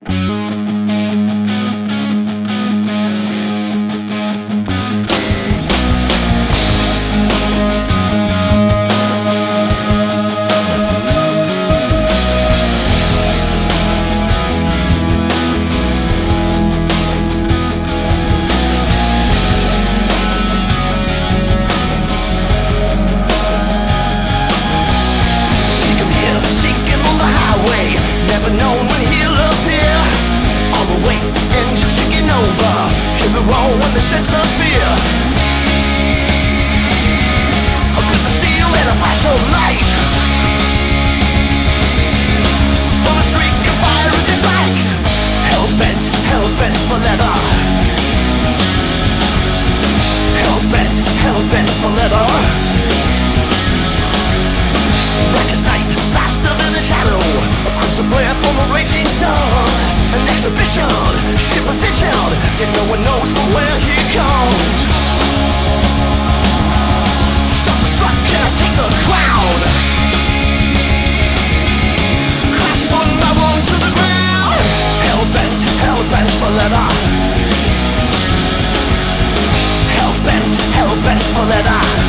The sense of fear, a grip of steel and a flash of light. From a streak of fire as it strikes, hell-bent for leather. Hell-bent for leather. Black as night, faster than a shadow, a crimson flare from a raging sun. An exhibition, ship positioned, yet no one knows from where he comes. Something struck, can I take the crowd? Crash one by one to the ground. Hell-bent for leather. Hell-bent for leather.